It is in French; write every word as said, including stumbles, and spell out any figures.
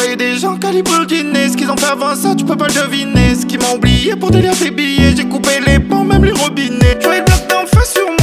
côtoyé des gens calibre le dîner. Ce qu'ils ont fait avant ça, tu peux pas le deviner. Ce qui m'a oublié pour délire tes billets. J'ai coupé les ponts, même les robinets. J'voyais le bloc d'en face sur moi.